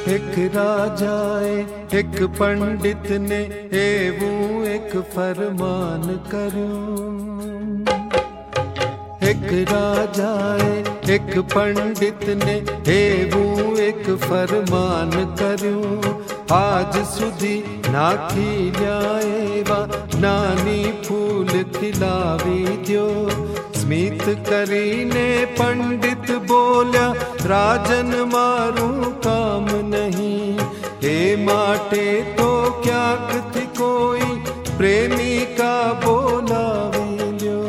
एक राजाए एक पंडित ने एवं एक फरमान करूं। एक राजाए एक पंडित ने एवं एक फरमान करूं। आज सुधी नाखी ल्याएवा नानी फूल खिलावी द्यो। स्मित करीने पंडित बोल्या राजन मारू काम नहीं। हे माटे तो क्याक थी कोई प्रेमिका बोलावी ल्यो।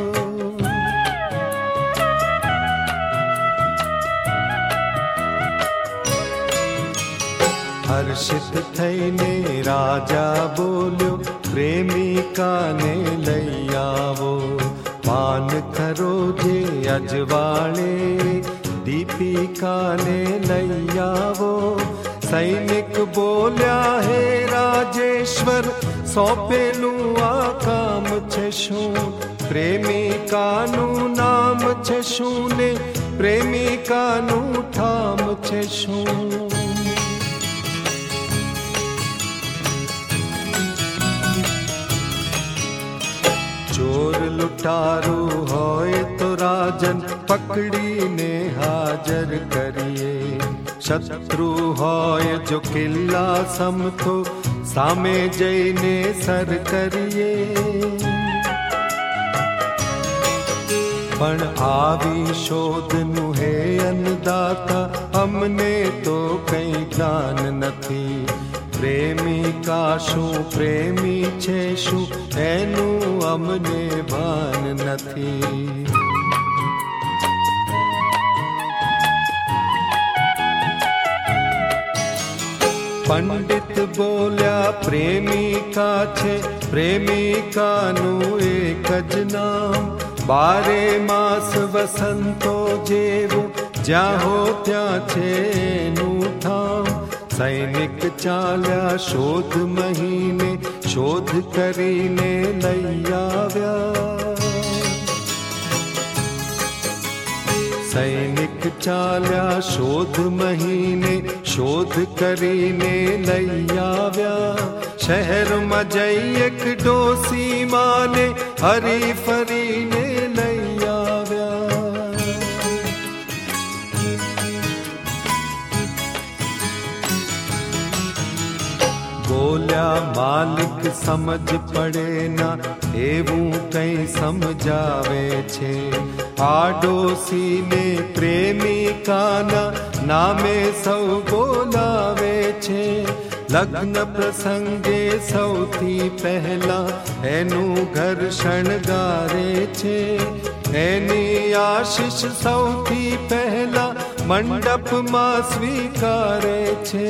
हर्षित थईने राजा बोल्यो प्रेमिका ने लई आवो। पान करो जे अजवाड़े दीपिका ने लई आवो। सैनिक बोल्या हे राजेश्वर सौंपेलू आ काम छे शू। प्रेमिका नु नाम छे शू ने प्रेमिका नु ठाम छे शू। चोर लुटारू होए तो राजन पकड़ी ने हाजर करिए। शत्रु होए जो किल्ला समथो सामे जईने सर करिए। पण आवी शोध नु हे अन्नदाता हमने तो कई ज्ञान नथी। प्रेमिका शू प्रेमी छे शू एनु अमने भान नथी। पंडित बोल्या प्रेमिका छे प्रेमिका नु एक ज नाम। 12 मास वसंतो जेवू ज्या हो त्या छे नु ठाम। सैनिक चाल्या शोध महीने शोध करीने लई आव्या। सैनिक चाल्या शोध महीने शोध करीने लई आव्या। शहर में जई एक डोसी माने हरी फरीने लई आव्या। बोल्या मालिक समझ पड़े ना एवं कई समझावे छे। आडोसी ने प्रेमिका ना नामे सौ बोलावे छे। लग्न प्रसंगे सौथी पहला एनु घर शणगारे छे। एनी आशीष सौथी पहला मंडप मां स्वीकारे छे।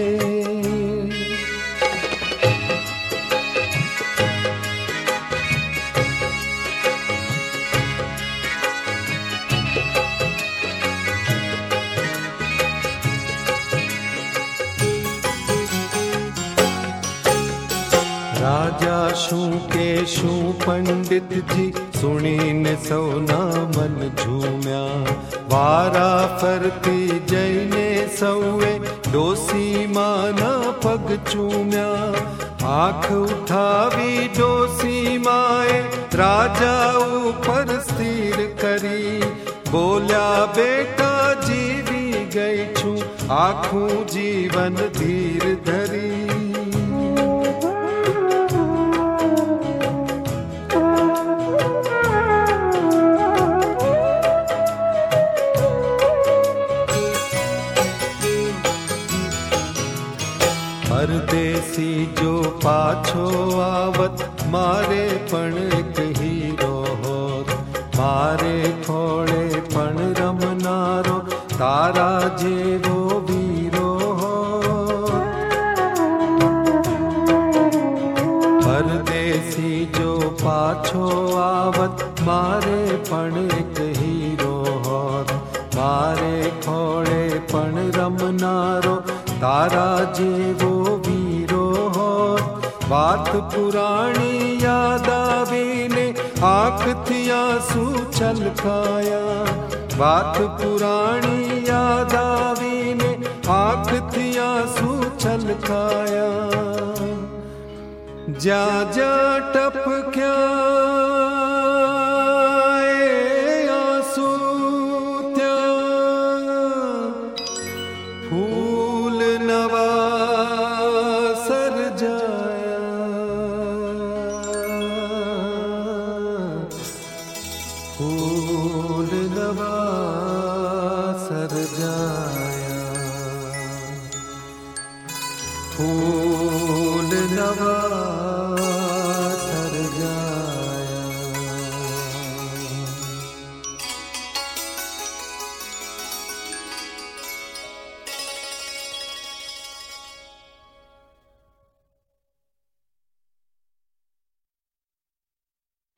राजा शू के शू पंडित जी सुनीने सौना मन झूम्या। वारा फरती जईने सौए डोसी माना पग चूम्या। आँख उठावी डोसी माए राजा ऊपर स्थिर करी। बोल्या बेटा जीवी गई छू आँखों जीवन धीर धरी। परदेसी जो पाछो आवत मारे पण एक हीरो होत। मारे खोड़े पण रमनारो तारा जेवो वीरो होत। परदेसी जो पाछो आवत मारे पण एक हीरो होत। मारे खोड़े पण रमनारो तारा जेवो वीरो होत। बात पुराणी याद आवीने आँख थी आंसू छलकाया। बात पुराणी याद आवीने आँख थी आंसू छलकाया। जा जा टपक्या आंसू त्या, फूल नवा सरजाया। फूल नवा सरजाया। फूल नवा